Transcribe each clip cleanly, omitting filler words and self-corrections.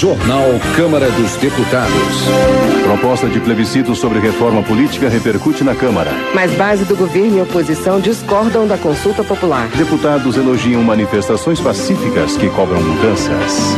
Jornal Câmara dos Deputados. Proposta de plebiscito sobre reforma política repercute na Câmara. Mas base do governo e oposição discordam da consulta popular. Deputados elogiam manifestações pacíficas que cobram mudanças.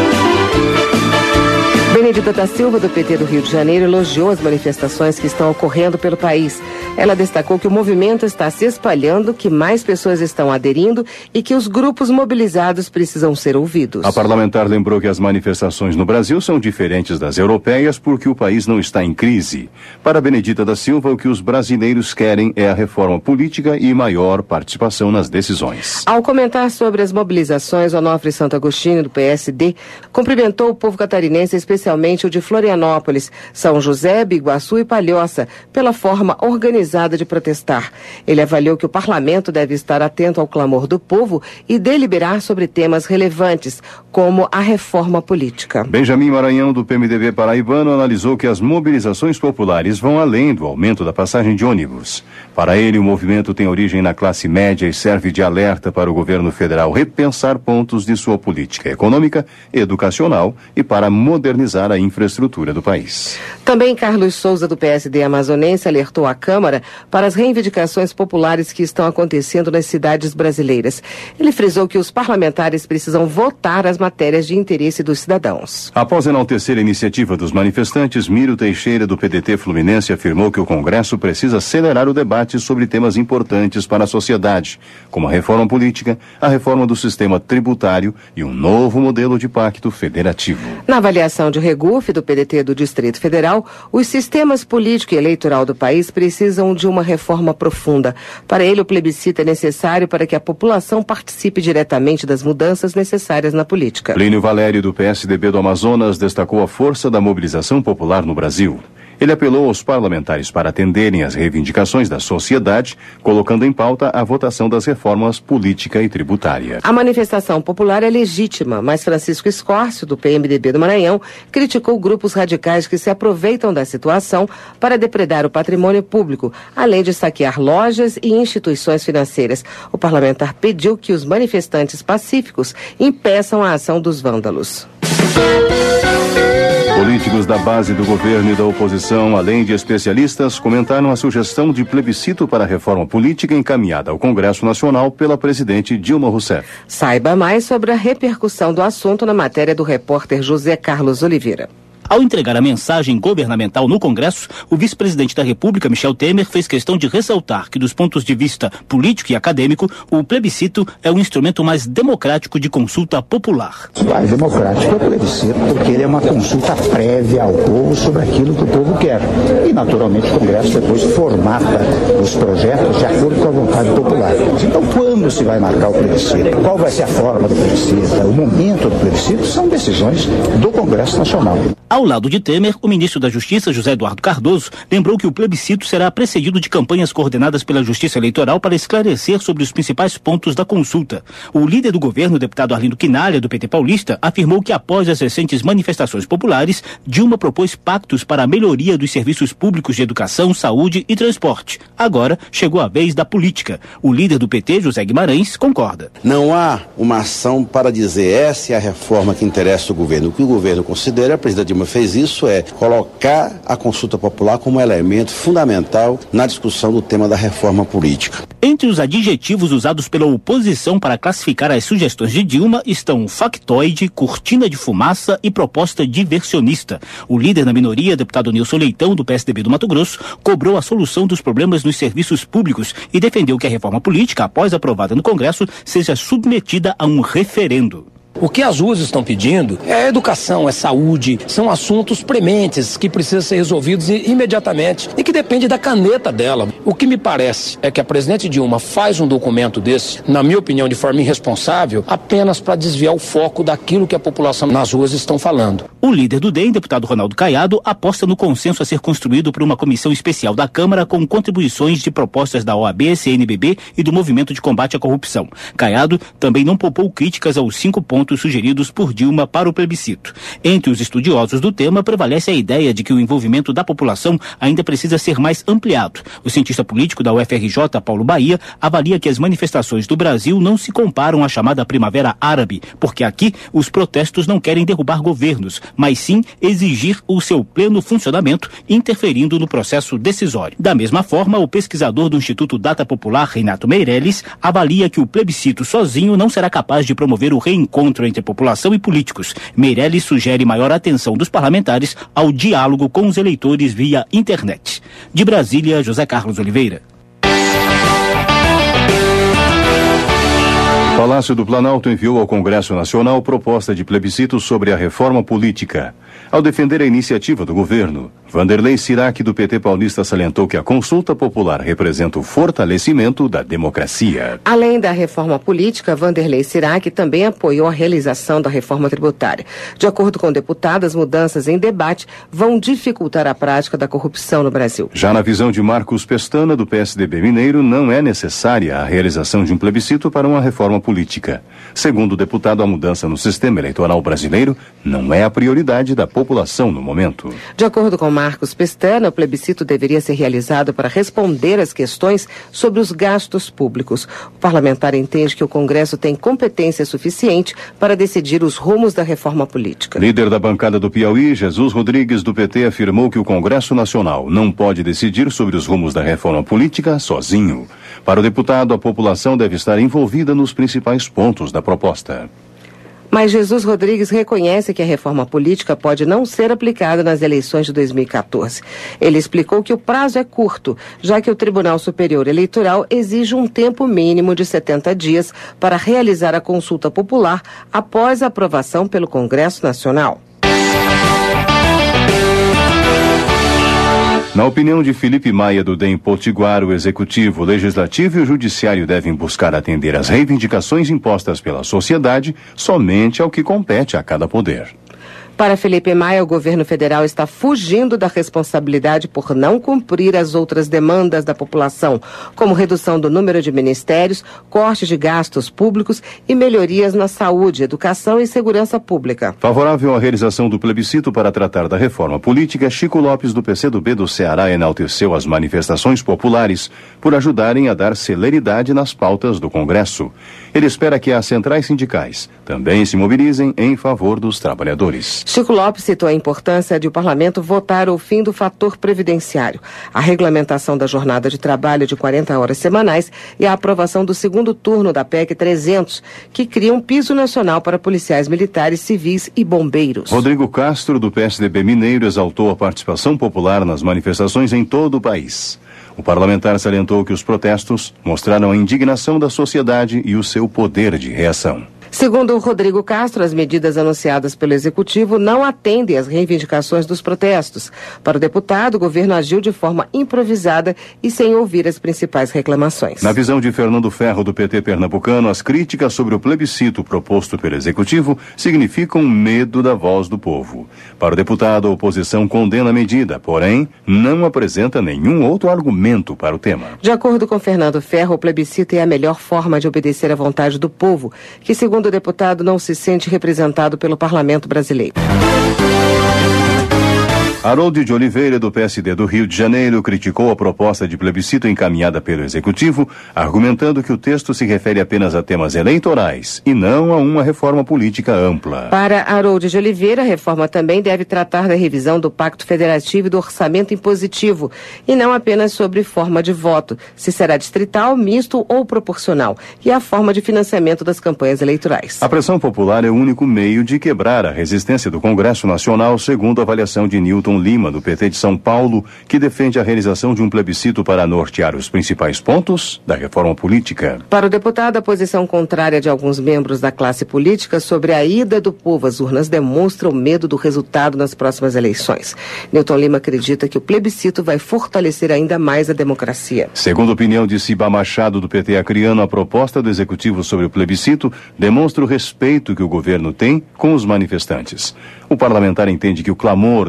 Benedita da Silva, do PT do Rio de Janeiro, elogiou as manifestações que estão ocorrendo pelo país. Ela destacou que o movimento está se espalhando, que mais pessoas estão aderindo e que os grupos mobilizados precisam ser ouvidos. A parlamentar lembrou que as manifestações no Brasil são diferentes das europeias porque o país não está em crise. Para Benedita da Silva, o que os brasileiros querem é a reforma política e maior participação nas decisões. Ao comentar sobre as mobilizações, Onofre Santo Agostinho, do PSD, cumprimentou o povo catarinense, especialmente o de Florianópolis, São José, Biguaçu e Palhoça, pela forma organizada de protestar. Ele avaliou que o parlamento deve estar atento ao clamor do povo e deliberar sobre temas relevantes, como a reforma política. Benjamin Maranhão, do PMDB paraibano, analisou que as mobilizações populares vão além do aumento da passagem de ônibus. Para ele, o movimento tem origem na classe média e serve de alerta para o governo federal repensar pontos de sua política econômica, educacional e para modernizar a infraestrutura do país. Também Carlos Souza, do PSD amazonense, alertou a Câmara para as reivindicações populares que estão acontecendo nas cidades brasileiras. Ele frisou que os parlamentares precisam votar as matérias de interesse dos cidadãos. Após enaltecer a iniciativa dos manifestantes, Miro Teixeira, do PDT Fluminense, afirmou que o Congresso precisa acelerar o debate sobre temas importantes para a sociedade, como a reforma política, a reforma do sistema tributário e um novo modelo de pacto federativo. Na avaliação de Regufe, do PDT do Distrito Federal, os sistemas político e eleitoral do país precisam de uma reforma profunda. Para ele, o plebiscito é necessário para que a população participe diretamente das mudanças necessárias na política. Plínio Valério, do PSDB do Amazonas, destacou a força da mobilização popular no Brasil. Ele apelou aos parlamentares para atenderem às reivindicações da sociedade, colocando em pauta a votação das reformas política e tributária. A manifestação popular é legítima, mas Francisco Escórcio, do PMDB do Maranhão, criticou grupos radicais que se aproveitam da situação para depredar o patrimônio público, além de saquear lojas e instituições financeiras. O parlamentar pediu que os manifestantes pacíficos impeçam a ação dos vândalos. Políticos da base do governo e da oposição, além de especialistas, comentaram a sugestão de plebiscito para a reforma política encaminhada ao Congresso Nacional pela presidente Dilma Rousseff. Saiba mais sobre a repercussão do assunto na matéria do repórter José Carlos Oliveira. Ao entregar a mensagem governamental no Congresso, o vice-presidente da República, Michel Temer, fez questão de ressaltar que, dos pontos de vista político e acadêmico, o plebiscito é o instrumento mais democrático de consulta popular. Mais democrático é o plebiscito, porque ele é uma consulta prévia ao povo sobre aquilo que o povo quer. E, naturalmente, o Congresso depois formata os projetos de acordo com a vontade popular. Então, quando se vai marcar o plebiscito? Qual vai ser a forma do plebiscito? O momento do plebiscito são decisões do Congresso Nacional. Ao lado de Temer, o ministro da Justiça, José Eduardo Cardoso, lembrou que o plebiscito será precedido de campanhas coordenadas pela Justiça Eleitoral para esclarecer sobre os principais pontos da consulta. O líder do governo, o deputado Arlindo Quinalha, do PT paulista, afirmou que após as recentes manifestações populares, Dilma propôs pactos para a melhoria dos serviços públicos de educação, saúde e transporte. Agora, chegou a vez da política. O líder do PT, José Guimarães, concorda. Não há uma ação para dizer essa é a reforma que interessa o governo. O que o governo considera, a presidente Dilma fez isso, é colocar a consulta popular como elemento fundamental na discussão do tema da reforma política. Entre os adjetivos usados pela oposição para classificar as sugestões de Dilma estão factoide, cortina de fumaça e proposta diversionista. O líder da minoria, deputado Nilson Leitão, do PSDB do Mato Grosso, cobrou a solução dos problemas nos serviços públicos e defendeu que a reforma política, após aprovada no Congresso, seja submetida a um referendo. O que as ruas estão pedindo é educação, é saúde, são assuntos prementes que precisam ser resolvidos imediatamente e que depende da caneta dela. O que me parece é que a presidente Dilma faz um documento desse, na minha opinião, de forma irresponsável, apenas para desviar o foco daquilo que a população nas ruas estão falando. O líder do DEM, deputado Ronaldo Caiado, aposta no consenso a ser construído por uma comissão especial da Câmara com contribuições de propostas da OAB, CNBB e do Movimento de Combate à Corrupção. Caiado também não poupou críticas aos 5 pontos pontos sugeridos por Dilma para o plebiscito. Entre os estudiosos do tema, prevalece a ideia de que o envolvimento da população ainda precisa ser mais ampliado. O cientista político da UFRJ, Paulo Bahia, avalia que as manifestações do Brasil não se comparam à chamada Primavera Árabe, porque aqui os protestos não querem derrubar governos, mas sim exigir o seu pleno funcionamento, interferindo no processo decisório. Da mesma forma, o pesquisador do Instituto Data Popular, Renato Meirelles, avalia que o plebiscito sozinho não será capaz de promover o reencontro entre a população e políticos. Meirelles sugere maior atenção dos parlamentares ao diálogo com os eleitores via internet. De Brasília, José Carlos Oliveira. Palácio do Planalto enviou ao Congresso Nacional proposta de plebiscito sobre a reforma política. Ao defender a iniciativa do governo, Vanderlei Sirac, do PT paulista, salientou que a consulta popular representa o fortalecimento da democracia. Além da reforma política, Vanderlei Sirac também apoiou a realização da reforma tributária. De acordo com o deputado, as mudanças em debate vão dificultar a prática da corrupção no Brasil. Já na visão de Marcos Pestana, do PSDB mineiro, não é necessária a realização de um plebiscito para uma reforma política. Segundo o deputado, a mudança no sistema eleitoral brasileiro não é a prioridade da população no momento. De acordo com Marcos Pestana, o plebiscito deveria ser realizado para responder às questões sobre os gastos públicos. O parlamentar entende que o Congresso tem competência suficiente para decidir os rumos da reforma política. Líder da bancada do Piauí, Jesus Rodrigues, do PT, afirmou que o Congresso Nacional não pode decidir sobre os rumos da reforma política sozinho. Para o deputado, a população deve estar envolvida nos principais pontos da proposta. Mas Jesus Rodrigues reconhece que a reforma política pode não ser aplicada nas eleições de 2014. Ele explicou que o prazo é curto, já que o Tribunal Superior Eleitoral exige um tempo mínimo de 70 dias para realizar a consulta popular após a aprovação pelo Congresso Nacional. Na opinião de Felipe Maia, do DEM Potiguar, o Executivo, o Legislativo e o Judiciário devem buscar atender às reivindicações impostas pela sociedade somente ao que compete a cada poder. Para Felipe Maia, o governo federal está fugindo da responsabilidade por não cumprir as outras demandas da população, como redução do número de ministérios, cortes de gastos públicos e melhorias na saúde, educação e segurança pública. Favorável à realização do plebiscito para tratar da reforma política, Chico Lopes, do PCdoB do Ceará, enalteceu as manifestações populares por ajudarem a dar celeridade nas pautas do Congresso. Ele espera que as centrais sindicais também se mobilizem em favor dos trabalhadores. Chico Lopes citou a importância de o parlamento votar o fim do fator previdenciário, a regulamentação da jornada de trabalho de 40 horas semanais e a aprovação do segundo turno da PEC 300, que cria um piso nacional para policiais militares, civis e bombeiros. Rodrigo Castro, do PSDB mineiro, exaltou a participação popular nas manifestações em todo o país. O parlamentar salientou que os protestos mostraram a indignação da sociedade e o seu poder de reação. Segundo o Rodrigo Castro, as medidas anunciadas pelo Executivo não atendem às reivindicações dos protestos. Para o deputado, o governo agiu de forma improvisada e sem ouvir as principais reclamações. Na visão de Fernando Ferro, do PT pernambucano, as críticas sobre o plebiscito proposto pelo Executivo significam medo da voz do povo. Para o deputado, a oposição condena a medida, porém, não apresenta nenhum outro argumento para o tema. De acordo com Fernando Ferro, o plebiscito é a melhor forma de obedecer à vontade do povo, que, segundo o deputado, não se sente representado pelo parlamento brasileiro. Harold de Oliveira, do PSD do Rio de Janeiro, criticou a proposta de plebiscito encaminhada pelo Executivo, argumentando que o texto se refere apenas a temas eleitorais e não a uma reforma política ampla. Para Harold de Oliveira, a reforma também deve tratar da revisão do Pacto Federativo e do orçamento impositivo, e não apenas sobre forma de voto, se será distrital, misto ou proporcional, e a forma de financiamento das campanhas eleitorais. A pressão popular é o único meio de quebrar a resistência do Congresso Nacional, segundo a avaliação de Newton Lima, do PT de São Paulo, que defende a realização de um plebiscito para nortear os principais pontos da reforma política. Para o deputado, a posição contrária de alguns membros da classe política sobre a ida do povo às urnas demonstra o medo do resultado nas próximas eleições. Newton Lima acredita que o plebiscito vai fortalecer ainda mais a democracia. Segundo a opinião de Ciba Machado, do PT acreano, a proposta do Executivo sobre o plebiscito demonstra o respeito que o governo tem com os manifestantes. O parlamentar entende que o clamor das ruas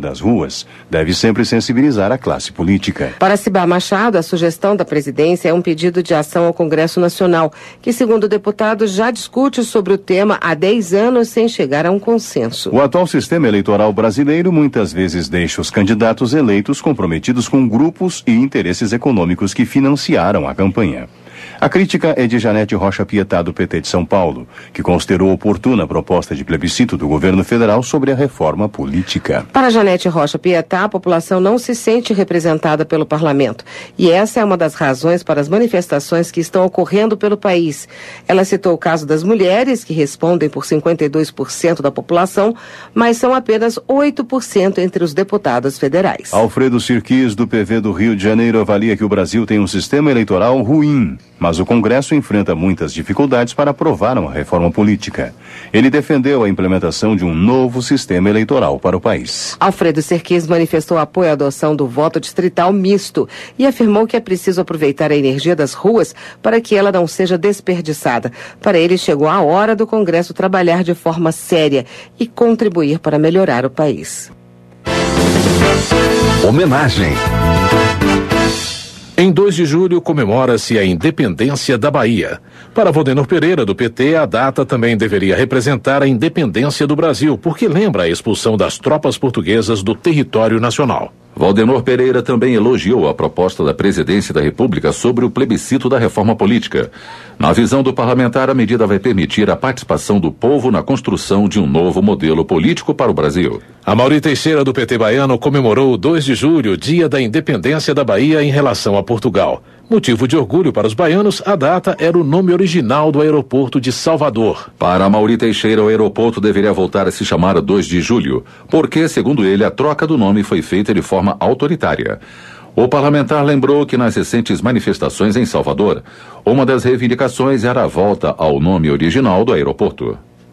pessoas. Deve sempre sensibilizar a classe política. Para Cibá Machado, a sugestão da presidência é um pedido de ação ao Congresso Nacional, que, segundo o deputado, já discute sobre o tema há 10 anos sem chegar a um consenso. O atual sistema eleitoral brasileiro muitas vezes deixa os candidatos eleitos comprometidos com grupos e interesses econômicos que financiaram a campanha. A crítica é de Janete Rocha Pietá, do PT de São Paulo, que considerou oportuna a proposta de plebiscito do governo federal sobre a reforma política. Para Janete Rocha Pietá, a população não se sente representada pelo parlamento. E essa é uma das razões para as manifestações que estão ocorrendo pelo país. Ela citou o caso das mulheres, que respondem por 52% da população, mas são apenas 8% entre os deputados federais. Alfredo Sirquis, do PV do Rio de Janeiro, avalia que o Brasil tem um sistema eleitoral ruim, mas o Congresso enfrenta muitas dificuldades para aprovar uma reforma política. Ele defendeu a implementação de um novo sistema eleitoral para o país. Alfredo Sirquis manifestou apoio à adoção do voto distrital misto e afirmou que é preciso aproveitar a energia das ruas para que ela não seja desperdiçada. Para ele, chegou a hora do Congresso trabalhar de forma séria e contribuir para melhorar o país. Homenagem. Em 2 de julho comemora-se a independência da Bahia. Para Valdenor Pereira, do PT, a data também deveria representar a independência do Brasil, porque lembra a expulsão das tropas portuguesas do território nacional. Valdenor Pereira também elogiou a proposta da Presidência da República sobre o plebiscito da reforma política. Na visão do parlamentar, a medida vai permitir a participação do povo na construção de um novo modelo político para o Brasil. Amaury Teixeira, do PT baiano, comemorou o 2 de julho, dia da independência da Bahia em relação a Portugal. Motivo de orgulho para os baianos, a data era o nome original do aeroporto de Salvador. Para Amaury Teixeira, o aeroporto deveria voltar a se chamar 2 de julho, porque, segundo ele, a troca do nome foi feita de forma autoritária. O parlamentar lembrou que nas recentes manifestações em Salvador, uma das reivindicações era a volta ao nome original do aeroporto.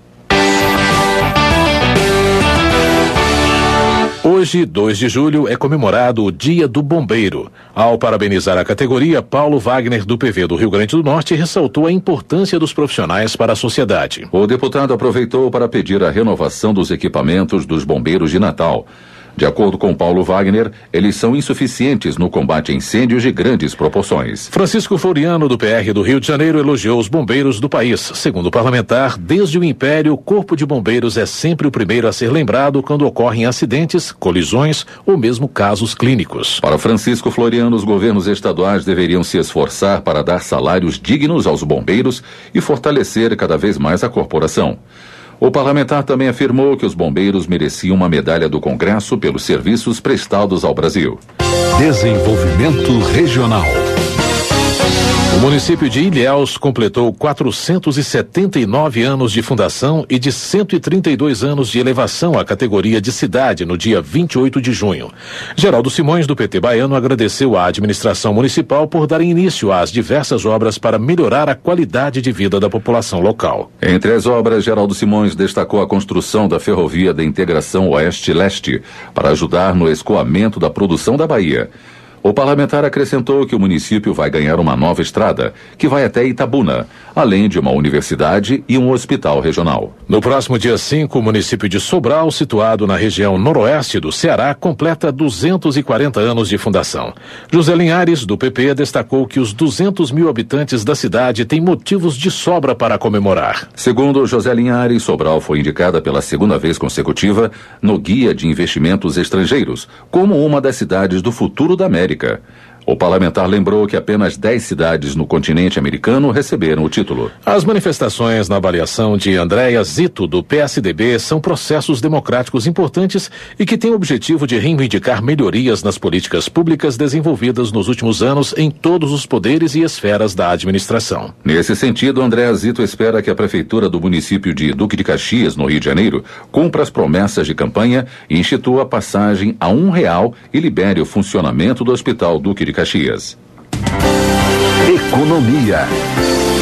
Hoje, 2 de julho, é comemorado o Dia do Bombeiro. Ao parabenizar a categoria, Paulo Wagner, do PV do Rio Grande do Norte, ressaltou a importância dos profissionais para a sociedade. O deputado aproveitou para pedir a renovação dos equipamentos dos bombeiros de Natal. De acordo com Paulo Wagner, eles são insuficientes no combate a incêndios de grandes proporções. Francisco Floriano, do PR do Rio de Janeiro, elogiou os bombeiros do país. Segundo o parlamentar, desde o Império, o Corpo de Bombeiros é sempre o primeiro a ser lembrado quando ocorrem acidentes, colisões ou mesmo casos clínicos. Para Francisco Floriano, os governos estaduais deveriam se esforçar para dar salários dignos aos bombeiros e fortalecer cada vez mais a corporação. O parlamentar também afirmou que os bombeiros mereciam uma medalha do Congresso pelos serviços prestados ao Brasil. Desenvolvimento regional. O município de Ilhéus completou 479 anos de fundação e de 132 anos de elevação à categoria de cidade no dia 28 de junho. Geraldo Simões, do PT baiano, agradeceu à administração municipal por dar início às diversas obras para melhorar a qualidade de vida da população local. Entre as obras, Geraldo Simões destacou a construção da ferrovia da integração Oeste-Leste para ajudar no escoamento da produção da Bahia. O parlamentar acrescentou que o município vai ganhar uma nova estrada, que vai até Itabuna, além de uma universidade e um hospital regional. No próximo dia 5, o município de Sobral, situado na região noroeste do Ceará, completa 240 anos de fundação. José Linhares, do PP, destacou que os 200 mil habitantes da cidade têm motivos de sobra para comemorar. Segundo José Linhares, Sobral foi indicada pela 2ª vez consecutiva no Guia de Investimentos Estrangeiros, como uma das cidades do futuro da América. O parlamentar lembrou que apenas 10 cidades no continente americano receberam o título. As manifestações na avaliação de Andréa Zito, do PSDB, são processos democráticos importantes e que têm o objetivo de reivindicar melhorias nas políticas públicas desenvolvidas nos últimos anos em todos os poderes e esferas da administração. Nesse sentido, Andréa Zito espera que a prefeitura do município de Duque de Caxias, no Rio de Janeiro, cumpra as promessas de campanha e institua a passagem a R$1 e libere o funcionamento do Hospital Duque de Caxias. Economia.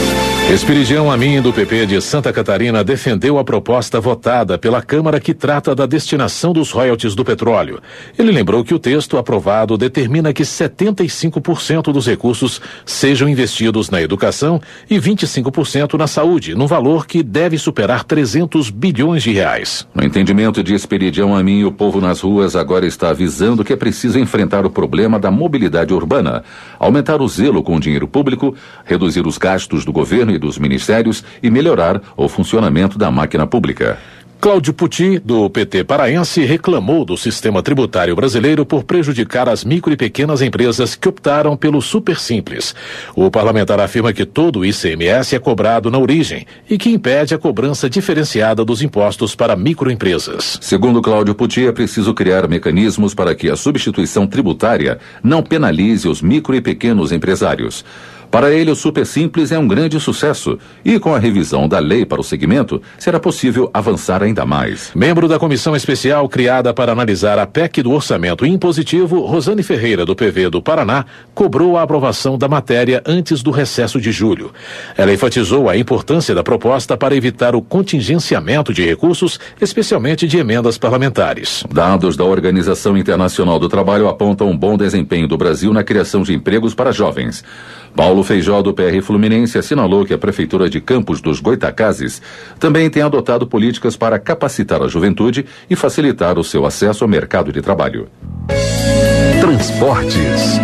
Esperidião Amin, do PP de Santa Catarina, defendeu a proposta votada pela Câmara que trata da destinação dos royalties do petróleo. Ele lembrou que o texto aprovado determina que 75% dos recursos sejam investidos na educação e 25% na saúde, num valor que deve superar 300 bilhões de reais. No entendimento de Esperidião Amin, o povo nas ruas agora está avisando que é preciso enfrentar o problema da mobilidade urbana, aumentar o zelo com o dinheiro público, reduzir os gastos do governo e dos ministérios e melhorar o funcionamento da máquina pública. Cláudio Puti, do PT paraense, reclamou do sistema tributário brasileiro por prejudicar as micro e pequenas empresas que optaram pelo Super Simples. O parlamentar afirma que todo o ICMS é cobrado na origem e que impede a cobrança diferenciada dos impostos para microempresas. Segundo Cláudio Puti, é preciso criar mecanismos para que a substituição tributária não penalize os micro e pequenos empresários. Para ele, o Super Simples é um grande sucesso e, com a revisão da lei para o segmento, será possível avançar ainda mais. Membro da comissão especial criada para analisar a PEC do orçamento impositivo, Rosane Ferreira, do PV do Paraná, cobrou a aprovação da matéria antes do recesso de julho. Ela enfatizou a importância da proposta para evitar o contingenciamento de recursos, especialmente de emendas parlamentares. Dados da Organização Internacional do Trabalho apontam um bom desempenho do Brasil na criação de empregos para jovens. Paulo Feijó, do PR Fluminense, assinalou que a Prefeitura de Campos dos Goitacazes também tem adotado políticas para capacitar a juventude e facilitar o seu acesso ao mercado de trabalho. Transportes.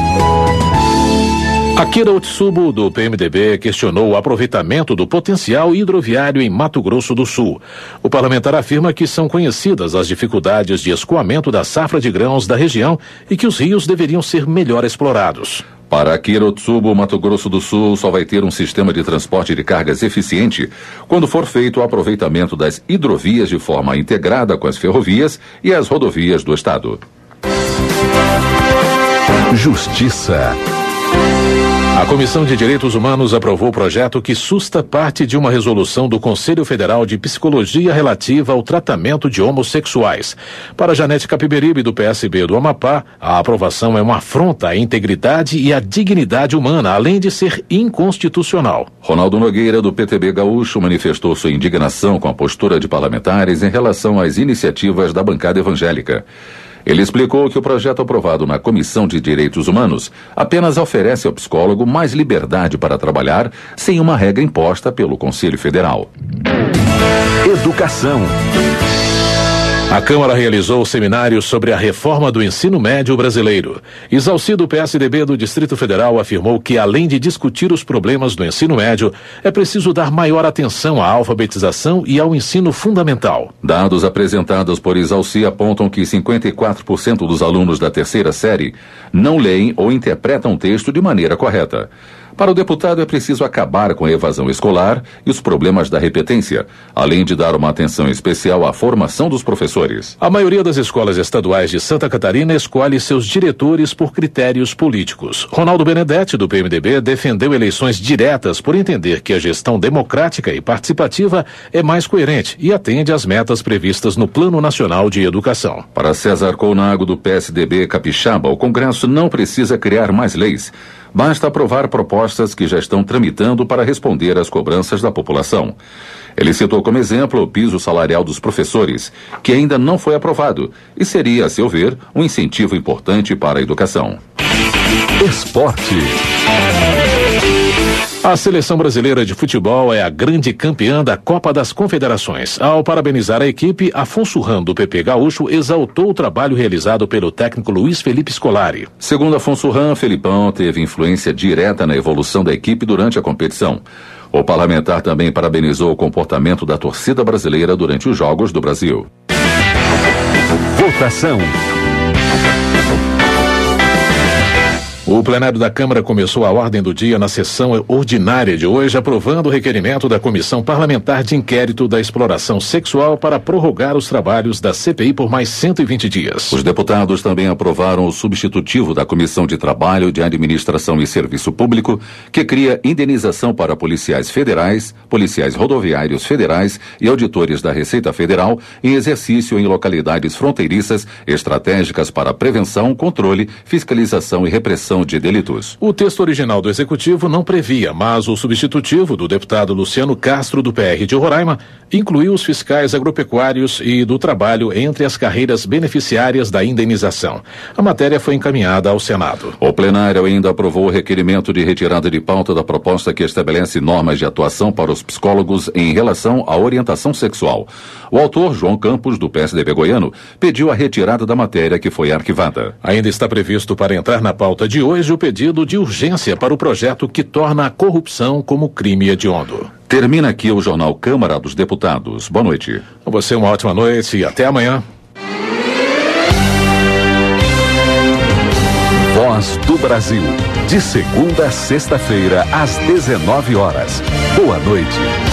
Akira Otsubo, do PMDB, questionou o aproveitamento do potencial hidroviário em Mato Grosso do Sul. O parlamentar afirma que são conhecidas as dificuldades de escoamento da safra de grãos da região e que os rios deveriam ser melhor explorados. Para Akira Otsubo, Mato Grosso do Sul só vai ter um sistema de transporte de cargas eficiente quando for feito o aproveitamento das hidrovias de forma integrada com as ferrovias e as rodovias do estado. Justiça. A Comissão de Direitos Humanos aprovou o projeto que susta parte de uma resolução do Conselho Federal de Psicologia relativa ao tratamento de homossexuais. Para Janete Capiberibe, do PSB do Amapá, a aprovação é uma afronta à integridade e à dignidade humana, além de ser inconstitucional. Ronaldo Nogueira, do PTB Gaúcho, manifestou sua indignação com a postura de parlamentares em relação às iniciativas da bancada evangélica. Ele explicou que o projeto aprovado na Comissão de Direitos Humanos apenas oferece ao psicólogo mais liberdade para trabalhar sem uma regra imposta pelo Conselho Federal. Educação. A Câmara realizou o seminário sobre a reforma do ensino médio brasileiro. Isalci, do PSDB do Distrito Federal, afirmou que, além de discutir os problemas do ensino médio, é preciso dar maior atenção à alfabetização e ao ensino fundamental. Dados apresentados por Isalci apontam que 54% dos alunos da terceira série não leem ou interpretam o texto de maneira correta. Para o deputado, é preciso acabar com a evasão escolar e os problemas da repetência, além de dar uma atenção especial à formação dos professores. A maioria das escolas estaduais de Santa Catarina escolhe seus diretores por critérios políticos. Ronaldo Benedetti, do PMDB, defendeu eleições diretas por entender que a gestão democrática e participativa é mais coerente e atende às metas previstas no Plano Nacional de Educação. Para César Colnago, do PSDB Capixaba, o Congresso não precisa criar mais leis. Basta aprovar propostas que já estão tramitando para responder às cobranças da população. Ele citou como exemplo o piso salarial dos professores, que ainda não foi aprovado e seria, a seu ver, um incentivo importante para a educação. Esporte. A seleção brasileira de futebol é a grande campeã da Copa das Confederações. Ao parabenizar a equipe, Afonso Ram, do PP Gaúcho, exaltou o trabalho realizado pelo técnico Luiz Felipe Scolari. Segundo Afonso Ram, Felipão teve influência direta na evolução da equipe durante a competição. O parlamentar também parabenizou o comportamento da torcida brasileira durante os Jogos do Brasil. Votação. O plenário da Câmara começou a ordem do dia na sessão ordinária de hoje, aprovando o requerimento da Comissão Parlamentar de Inquérito da Exploração Sexual para prorrogar os trabalhos da CPI por mais 120 dias. Os deputados também aprovaram o substitutivo da Comissão de Trabalho, de Administração e Serviço Público, que cria indenização para policiais federais, policiais rodoviários federais e auditores da Receita Federal em exercício em localidades fronteiriças estratégicas para prevenção, controle, fiscalização e repressão comissão de delitos. O texto original do Executivo não previa, mas o substitutivo do deputado Luciano Castro, do PR de Roraima, incluiu os fiscais agropecuários e do trabalho entre as carreiras beneficiárias da indenização. A matéria foi encaminhada ao Senado. O plenário ainda aprovou o requerimento de retirada de pauta da proposta que estabelece normas de atuação para os psicólogos em relação à orientação sexual. O autor, João Campos, do PSDB goiano, pediu a retirada da matéria que foi arquivada. Ainda está previsto para entrar na pauta de hoje o pedido de urgência para o projeto que torna a corrupção como crime hediondo. Termina aqui o Jornal Câmara dos Deputados. Boa noite. A você uma ótima noite e até amanhã. Voz do Brasil. De segunda a sexta-feira, às 19 horas. Boa noite.